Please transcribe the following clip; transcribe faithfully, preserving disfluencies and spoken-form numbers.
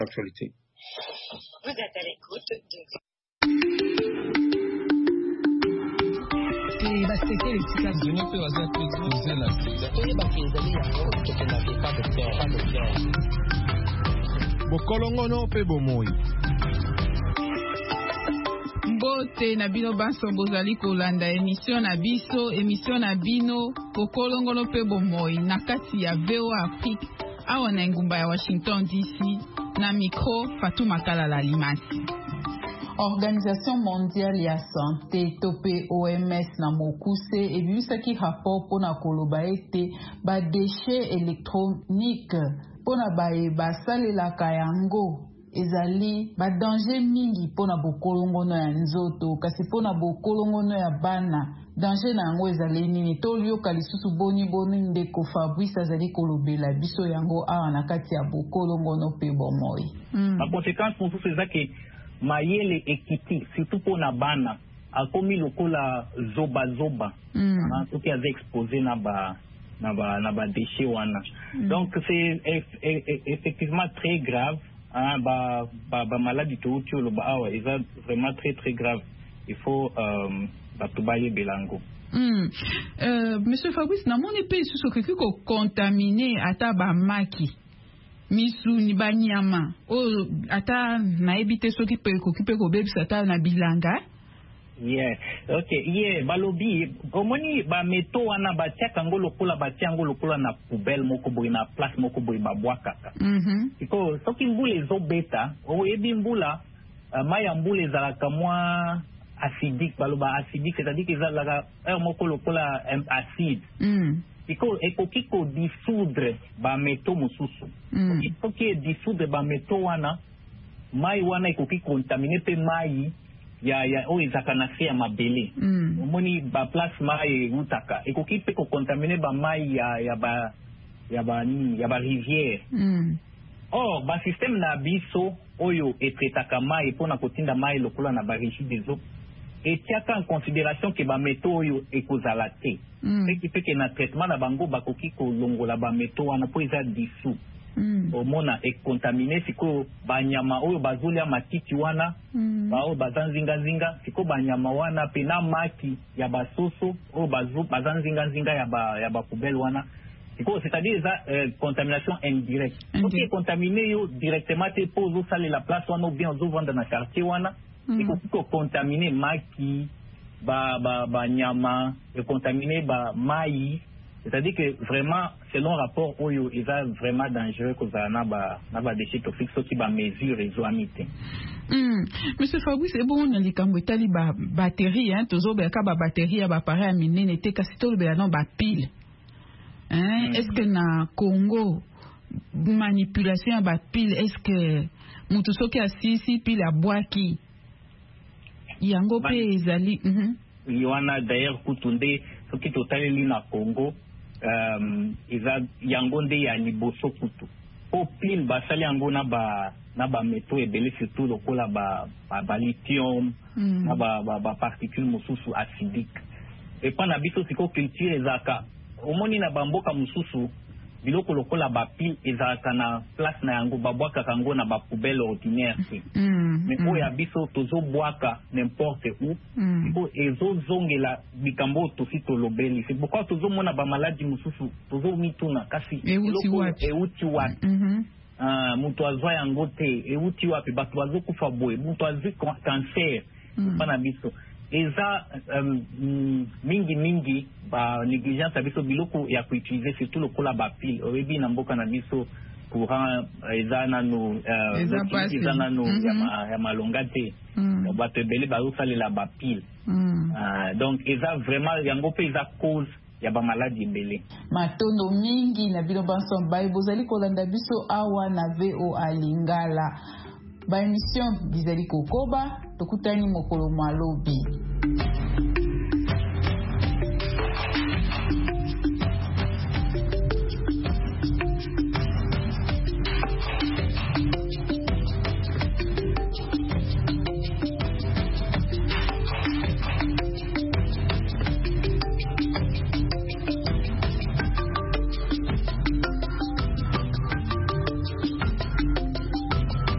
Actualité. Vous êtes à l'écoute de... Bokolongono pe bomoi. Bote na bino banso bozali kolanda émission na biso émission na bino Bokolongono pe bomoi na kati ya V O Afrique awa na ngumba ya Washington D C na micro Fatou Makala la Limasi. Organisation mondiale ya santé topé O M S na mokuse ebisaki rapport pona koloba ete ba déchets électroniques pona baye basalelaka yango ezali ba danger mingi pona bokolongono ya nzoto kasi pona bokolongono ya bana danger na yango ezali nini tolioka lisusu boni boni ndeko Fabrice azali kolobela biso yango awa na kati ya bokolongono pe bomoi. Mm. La conséquence pour tout c'est que mayele ekiti surtout pona bana akomi lokola zoba zoba mm. tout qui a exposé na ba na ba na ba déchets wana mm. donc c'est eff, eff, effectivement très grave. Ah, bah, bah, bah, maladie tout le bah, ah, ouais, c'est vraiment très très grave. Il faut euh, bah, tout bailler belango. Mm. Euh, Monsieur Fabrice, na mon épée sous ce que ko contaminé ata ba maki. Misu ni banyama. O ata na ebite so ki pe ko ki pe ko bebis ata na bilanga. Yeah. Okay. Yeah. Balobi. Omoni ba meto wana ba tia kango lokola ba tia kango lokola na poubelle moko boy na place moko boy ba boaka. Mhm. Iko soki mbule zo beta. O ebi mbula uh, maya mbule za kamwa acidique baloba acidique c'est-à-dire que za la er moko lokola um, acide. Mm. Iko ekoki ko dissoudre ba meto mususu. Mm. Iko ki dissoudre ba meto wana mai wana ekoki contaminer pe mai ya ya o ezaka na se ya mabele mm. omoni ba place mai utaka ekoki pe ko contaminer ba mai ya ya ba ya ba ni ya ba rivière mm. oh ba système na biso oyo etretaka mai pona kotinda mai lokola na ba régie des eaux etiaka en considération que ba meto oyo ekozala te mm. ce qui fait que na traitement na bango bakoki kolongola ba meto wana po eza dissous Mm. omona ekontaminé siko banyama oyo bazolia matiti wana mm. bao bazanzinga zinga siko banyama wana pena maki ya basoso oyo bazo bazanzinga zinga ya ba ya ba poubelle wana siko c'est-à-dire ça euh, contamination indirecte mm. ok contaminé yo directement te pose sale la place wana ou bien ozo vendre na quartier wana mm. siko ko contaminé maki ba ba banyama e contaminé ba mai. C'est-à-dire que vraiment, selon rapport, il est vraiment dangereux que ça n'a pas déchets toxiques, ce qui va mesurer les amitiés. Monsieur Fabrice, c'est bon, on a dit qu'on a dit batterie, hein, toujours, ben, quand la batterie, elle apparaît à miner, n'était qu'à tout le ben, non, bah, pile. Hein, mm. Est-ce que na Congo, manipulation, bah, pile, est-ce que, Moutousso qui a six, six pile à bois qui, Yango pe ezali, mhm. Il y en a d'ailleurs, Koutounde, ce qui est totalement na Congo, Um, iza yango nde ya liboso kutu po pile basali yango na ba na ba meto ebele surtout lokola ba ba, ba lithium mm. na ba ba, ba particules mususu acidique et pa na biso siko culture ezaka omoni na bamboka mususu biloko lokola ba pile ezaka na place na yango babwaka kango na ba poubelle ordinaire mm. mais mm. oya biso tozo bwaka n'importe où mm. po ezo zongela bikambo tosi tolobeli c'est pourquoi tozo mona ba maladie mususu tozo mituna kasi biloko euti wapi mhm ah mutu azwa yango te euti wapi bato bazo kufa boye mutu azwi cancer mm. pa na biso eza um, mingi mingi ba négligence abiso biloko ya kuutiliser surtout lokola ba pile oyebi na mboka na biso courant eza nano eza nano ya malonga te bato ebele bazosalela ba pile donc eza vraiment yango pe eza cause ya ba maladie ebele matondo mingi na bino banso bayi bozali kolanda biso awa na V O A Lingala ba émission bizali kokoba tokutani mokolo malobi.